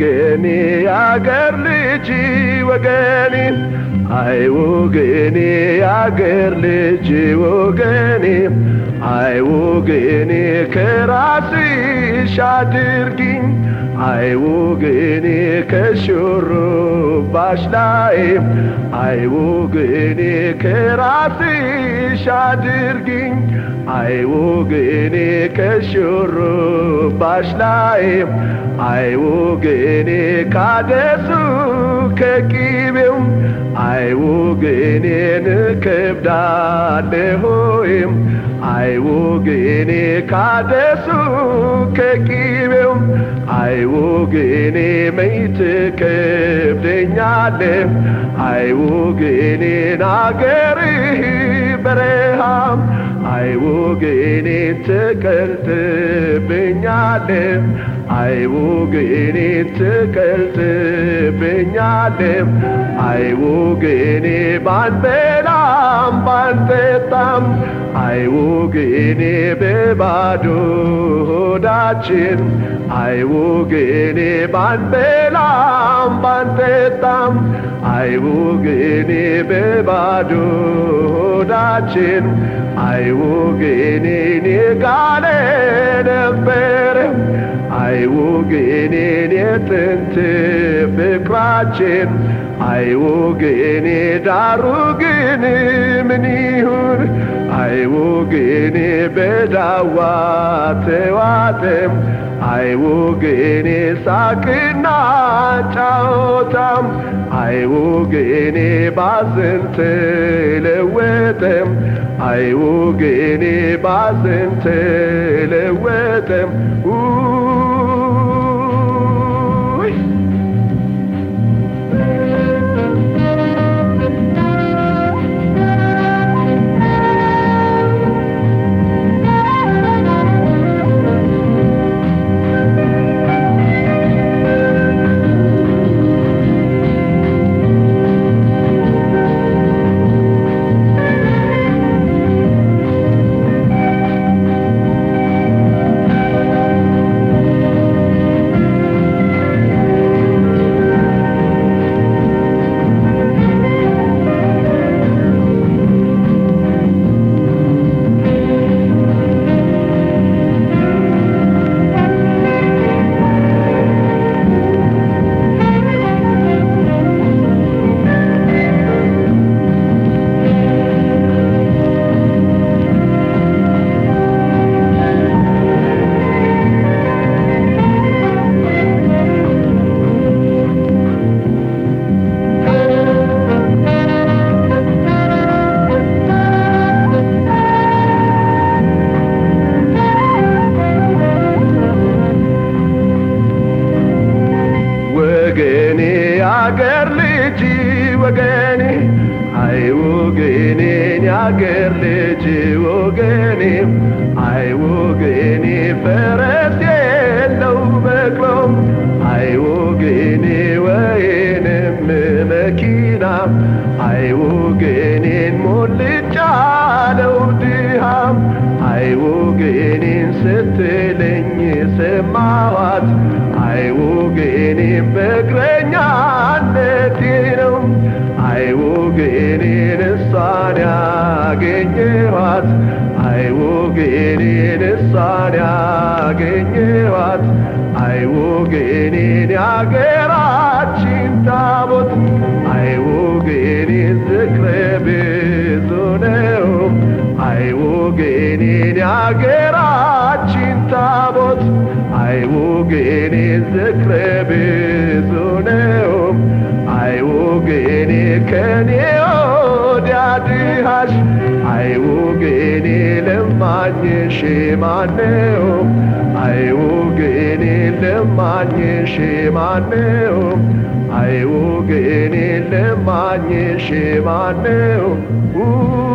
ወገኔ ያገር ልጅ ወገኔ አይ ወገኔ ያገር ልጅ ወገኔ አይ ወገኔ ከራስሽ አድርጊኝ አይ ወገኔ ከሹሩባሽ ላይ አይ ወገኔ ከራስሽ አድርጊኝ አይ ወገኔ ከሹሩባሽ ላይ አይ ወገኔ ካደሱ ከቂቤው አይ ወገኔ ንከብዳለሁም አይ ወገኔ ካደሱ ከቂቤው አይ ወገኔ መይትከብደኛለ አይ ወገኔ ናገርህ በረሃም አይ ወገኔ ትቀልጥብኛለ አይ ወገኔ ትቀልጥብኛለ አይ ወገኔ ባንበላም ባንጠጣም አይ ወገኔ በባዶ ሆዳችን አይ ወገኔ ባንበላም ባንጠጣም አይ ወገኔ በባዶ ሆዳችን አይ ወገኔ ጋለ ነበረ አይ ወገኔ የጥንት ፍቅራችን አይ ወገኔ ዳሩ ግን ምን ይሁን አይ ወገኔ በዳዋ ተዋጠም አይ ወገኔ ሳቅና ጫወታም አይ ወገኔ ባዘን ተለወጠም አይ ወገኔ ባዘን ተለወጠም ያገር ልጅ ወገኔ አይ ወገኔ ያገር ልጅ ወገኔ አይ ወገኔ ፈረስ የለው በቅሎ አይ ወገኔ ወይንም መኪና አይ ወገኔን ሞልጫ ነው ድሃም አይ ወገኔን ስትለኝ ሰማዋት አይ ወገኔን በእግረኛነቴ ነው አይ ወገኔን እሷን ያገኘኋት አይ ወገኔን እሷን ያገኘኋት አይ ወገኔን ያገራችን ታቦት አይ ወገኔን ዝክረ ብዙ ነው አይ ወገኔን ያገራችን ታቦት አይ ወገኔን ዝክረ ብዙ ነው አይ ወገኔ ከኔ ወዲያ ድሃሽ አይ ወገኔ ለማኝሽ ማነው አይ ወገኔ ለማኝሽ ማነው አይ ወገኔ ለማኝሽ ማነው